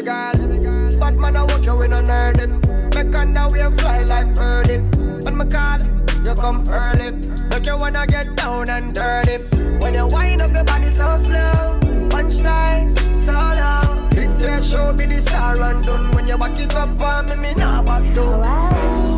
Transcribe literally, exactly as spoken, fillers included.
girl. But man, I walk you in on nerd it. Make under we fly like bird it. When me call, you come early. Make you wanna get down and dirty. When you wind up your body so slow, punchline so low. It's your show, be the star and done. When you back it up on me, me nah back down.